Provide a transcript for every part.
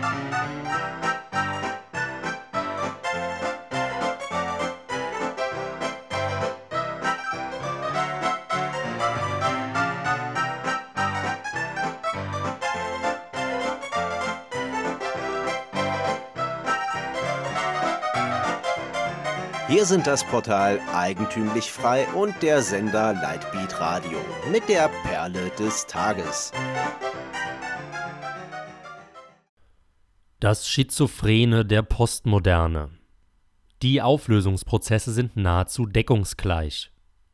Wir sind das Portal Eigentümlich Frei und der Sender Lightbeat Radio mit der Perle des Tages. Das Schizophrene der Postmoderne. Die Auflösungsprozesse sind nahezu deckungsgleich.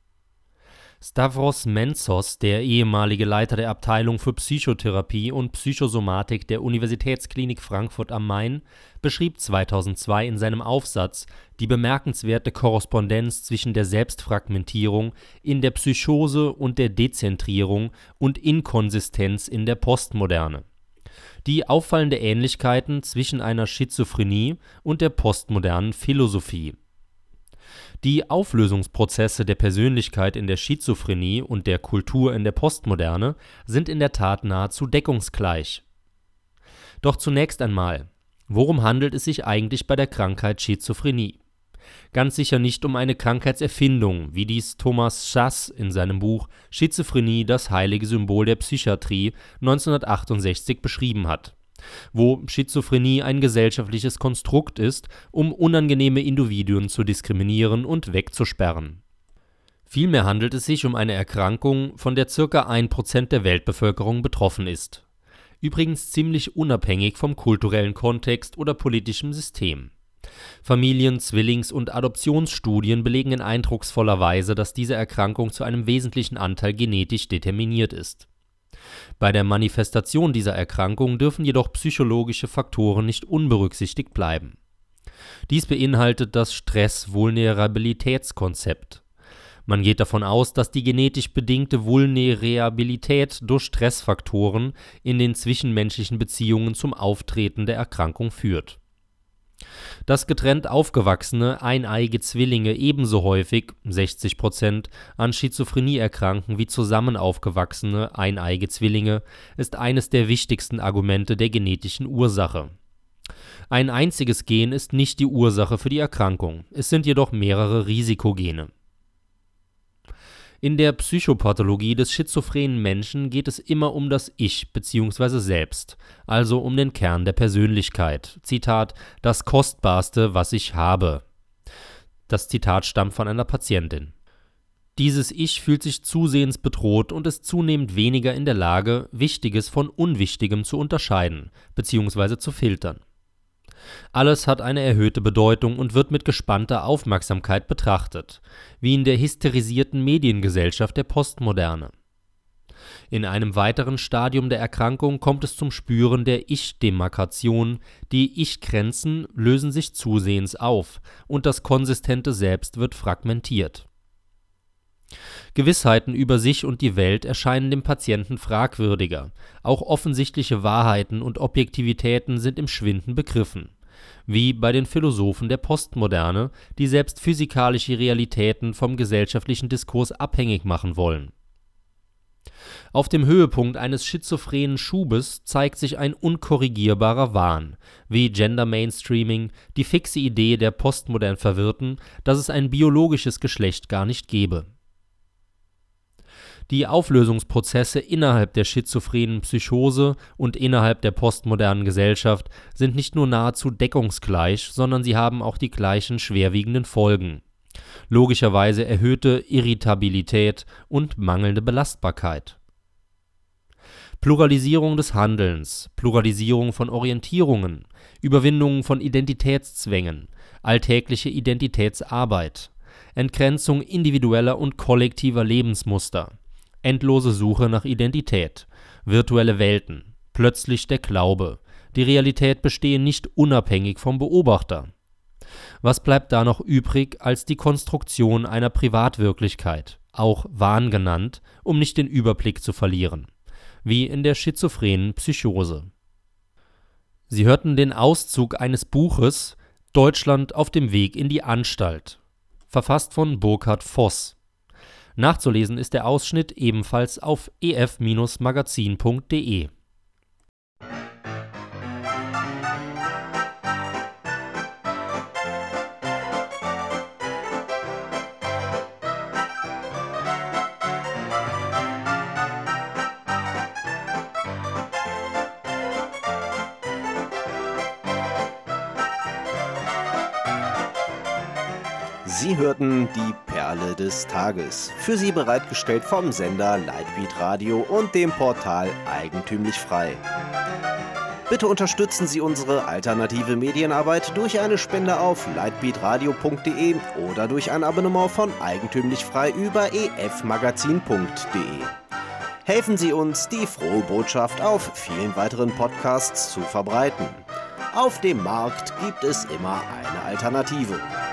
Stavros Mentsos, der ehemalige Leiter der Abteilung für Psychotherapie und Psychosomatik der Universitätsklinik Frankfurt am Main, beschrieb 2002 in seinem Aufsatz die bemerkenswerte Korrespondenz zwischen der Selbstfragmentierung in der Psychose und der Dezentrierung und Inkonsistenz in der Postmoderne. Die auffallende Ähnlichkeiten zwischen einer Schizophrenie und der postmodernen Philosophie. Die Auflösungsprozesse der Persönlichkeit in der Schizophrenie und der Kultur in der Postmoderne sind in der Tat nahezu deckungsgleich. Doch zunächst einmal, worum handelt es sich eigentlich bei der Krankheit Schizophrenie? Ganz sicher nicht um eine Krankheitserfindung, wie dies Thomas Szasz in seinem Buch Schizophrenie, das heilige Symbol der Psychiatrie 1968 beschrieben hat, wo Schizophrenie ein gesellschaftliches Konstrukt ist, um unangenehme Individuen zu diskriminieren und wegzusperren. Vielmehr handelt es sich um eine Erkrankung, von der ca. 1% der Weltbevölkerung betroffen ist. Übrigens ziemlich unabhängig vom kulturellen Kontext oder politischem System. Familien-, Zwillings- und Adoptionsstudien belegen in eindrucksvoller Weise, dass diese Erkrankung zu einem wesentlichen Anteil genetisch determiniert ist. Bei der Manifestation dieser Erkrankung dürfen jedoch psychologische Faktoren nicht unberücksichtigt bleiben. Dies beinhaltet das Stress-Vulnerabilitätskonzept. Man geht davon aus, dass die genetisch bedingte Vulnerabilität durch Stressfaktoren in den zwischenmenschlichen Beziehungen zum Auftreten der Erkrankung führt. Dass getrennt aufgewachsene, eineige Zwillinge ebenso häufig, 60%, an Schizophrenie erkranken wie zusammen aufgewachsene, eineige Zwillinge, ist eines der wichtigsten Argumente der genetischen Ursache. Ein einziges Gen ist nicht die Ursache für die Erkrankung, es sind jedoch mehrere Risikogene. In der Psychopathologie des schizophrenen Menschen geht es immer um das Ich bzw. Selbst, also um den Kern der Persönlichkeit. Zitat: das Kostbarste, was ich habe. Das Zitat stammt von einer Patientin. Dieses Ich fühlt sich zusehends bedroht und ist zunehmend weniger in der Lage, Wichtiges von Unwichtigem zu unterscheiden bzw. zu filtern. Alles hat eine erhöhte Bedeutung und wird mit gespannter Aufmerksamkeit betrachtet, wie in der hysterisierten Mediengesellschaft der Postmoderne. In einem weiteren Stadium der Erkrankung kommt es zum Spüren der Ich-Demarkation, die Ich-Grenzen lösen sich zusehends auf und das konsistente Selbst wird fragmentiert. Gewissheiten über sich und die Welt erscheinen dem Patienten fragwürdiger, auch offensichtliche Wahrheiten und Objektivitäten sind im Schwinden begriffen, wie bei den Philosophen der Postmoderne, die selbst physikalische Realitäten vom gesellschaftlichen Diskurs abhängig machen wollen. Auf dem Höhepunkt eines schizophrenen Schubes zeigt sich ein unkorrigierbarer Wahn, wie Gender Mainstreaming, die fixe Idee der postmodern Verwirrten, dass es ein biologisches Geschlecht gar nicht gebe. Die Auflösungsprozesse innerhalb der schizophrenen Psychose und innerhalb der postmodernen Gesellschaft sind nicht nur nahezu deckungsgleich, sondern sie haben auch die gleichen schwerwiegenden Folgen. Logischerweise erhöhte Irritabilität und mangelnde Belastbarkeit. Pluralisierung des Handelns, Pluralisierung von Orientierungen, Überwindung von Identitätszwängen, alltägliche Identitätsarbeit, Entgrenzung individueller und kollektiver Lebensmuster, endlose Suche nach Identität, virtuelle Welten, plötzlich der Glaube, die Realität bestehe nicht unabhängig vom Beobachter. Was bleibt da noch übrig als die Konstruktion einer Privatwirklichkeit, auch Wahn genannt, um nicht den Überblick zu verlieren, wie in der schizophrenen Psychose. Sie hörten den Auszug eines Buches »Deutschland auf dem Weg in die Anstalt«, verfasst von Burkhard Voss. Nachzulesen ist der Ausschnitt ebenfalls auf ef-magazin.de. Sie hörten die Perle des Tages, für Sie bereitgestellt vom Sender Lightbeat Radio und dem Portal Eigentümlich Frei. Bitte unterstützen Sie unsere alternative Medienarbeit durch eine Spende auf lightbeatradio.de oder durch ein Abonnement von Eigentümlich Frei über efmagazin.de. Helfen Sie uns, die frohe Botschaft auf vielen weiteren Podcasts zu verbreiten. Auf dem Markt gibt es immer eine Alternative.